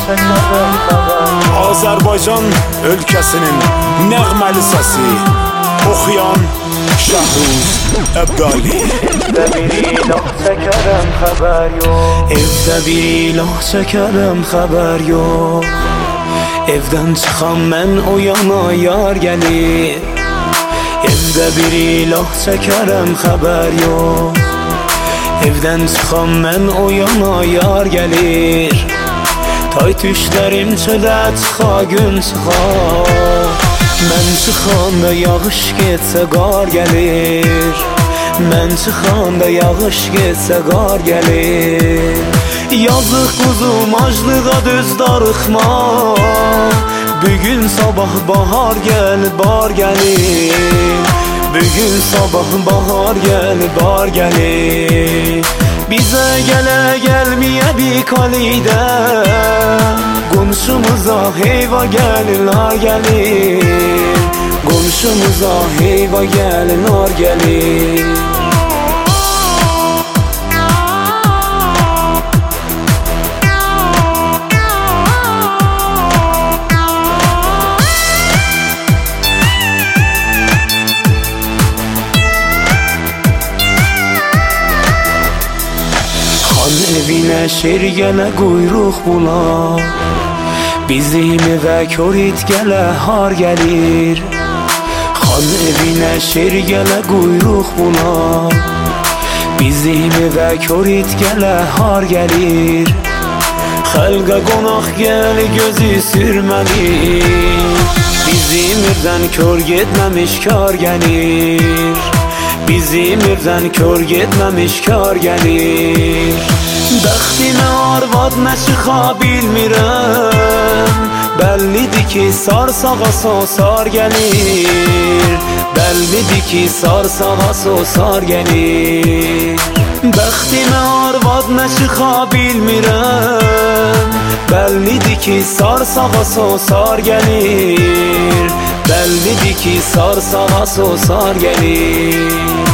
Azərbaycan ölkəsinin nəğməli səsi oxuyan Şəhruz Əbdali. Evdə bir ilah çəkərəm, xəbər yox. Evdə bir ilah çəkərəm, xəbər yox. Evdən çıxan mən o yana yar gəlir. Evdə bir ilah çəkərəm, xəbər yox. Evdən çıxan mən o yana yar gəlir. Tay tüşlərim çölə çıxa gün çıxa. Mən çıxanda yağış getsə qar gəlir. Mən çıxanda yağış getsə qar gəlir. Yazıq quzum aclığa düz darıxma. Bugün sabah bahar gəl, bar gəlir. Bugün sabah bahar gəl, bar gəlir. Bizə gələ gəlməyə bir kalidə. Qonşumuza heyva gəlir, nar gəlir. Qonşumuza heyva gəlir, nar gəlir. Xan evinə şer gələ quyruq bula. Bizim evə körit gələ har gəlir. Xan evinə şer gələ quyruq bula. Bizim evə körit gələ har gəlir. Xəlqa qonaq gəl gözü sürməli. Bizim evdən kör getməmiş kar gəlir. Bizim evdən kör getməmiş kar gəlir. Bəxtimə arvad nə çıxa bilmirəm. Bəllidir ki sarsağa sosar gəlir. Bəllidir ki sarsağa sosar gəlir. Bəxtimə arvad nə çıxa bilmirəm. Bəllidir ki sarsağa sosar gəlir. Bəllidir ki sarsağa sosar gəlir.